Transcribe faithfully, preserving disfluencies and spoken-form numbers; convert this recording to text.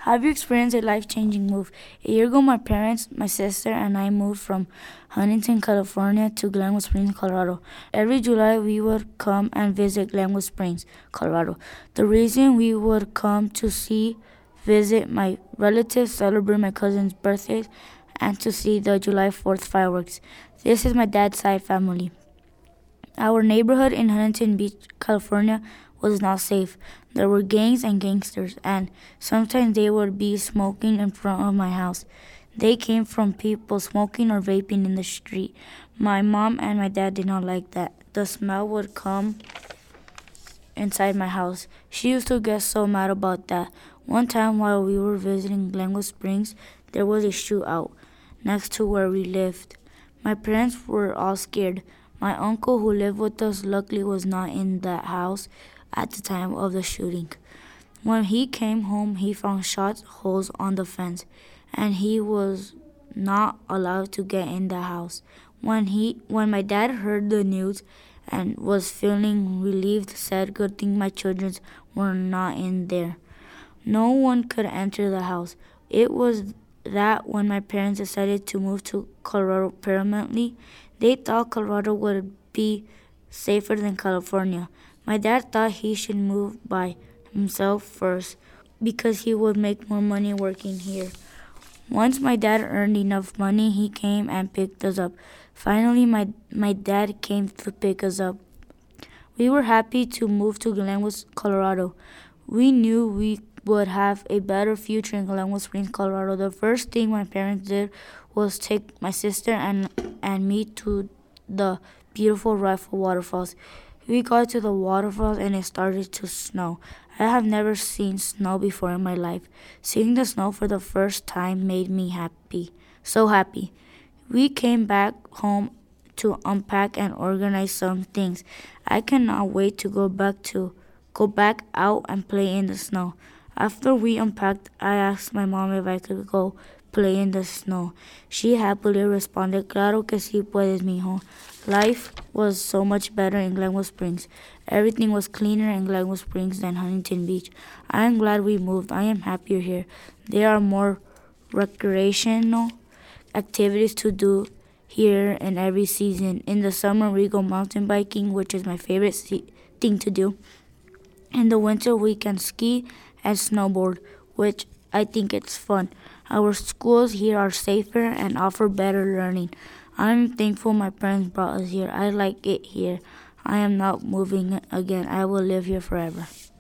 Have you experienced a life changing move? A year ago, my parents, my sister, and I moved from Huntington, California to Glenwood Springs, Colorado. Every July, we would come and visit Glenwood Springs, Colorado. The reason we would come to see, visit my relatives, celebrate my cousin's birthdays, and to see the July fourth fireworks. This is my dad's side family. Our neighborhood in Huntington Beach, California was not safe. There were gangs and gangsters, and sometimes they would be smoking in front of my house. They came from people smoking or vaping in the street. My mom and my dad did not like that. The smell would come inside my house. She used to get so mad about that. One time while we were visiting Glenwood Springs, there was a shootout next to where we lived. My parents were all scared. My uncle who lived with us luckily was not in that house at the time of the shooting. When he came home, he found shot holes on the fence, and he was not allowed to get in the house. When he when my dad heard the news and was feeling relieved, said, "Good thing my children were not in there." No one could enter the house. It was that when my parents decided to move to Colorado permanently, they thought Colorado would be safer than California. My dad thought he should move by himself first because he would make more money working here. Once my dad earned enough money, he came and picked us up. Finally, my, my dad came to pick us up. We were happy to move to Glenwood, Colorado. We knew we would have a better future in Glenwood Springs, Colorado. The first thing my parents did was take my sister and, and me to the beautiful Rifle Waterfalls. We got to the waterfalls and it started to snow. I have never seen snow before in my life. Seeing the snow for the first time made me happy, so happy. We came back home to unpack and organize some things. I cannot wait to go back to go back out and play in the snow. After we unpacked, I asked my mom if I could go play in the snow. She happily responded, "Claro que sí puedes, mijo." Life was so much better in Glenwood Springs. Everything was cleaner in Glenwood Springs than Huntington Beach. I am glad we moved. I am happier here. There are more recreational activities to do here in every season. In the summer, we go mountain biking, which is my favorite se- thing to do. In the winter, we can ski and snowboard, which I think it's fun. Our schools here are safer and offer better learning. I'm thankful my parents brought us here. I like it here. I am not moving again. I will live here forever.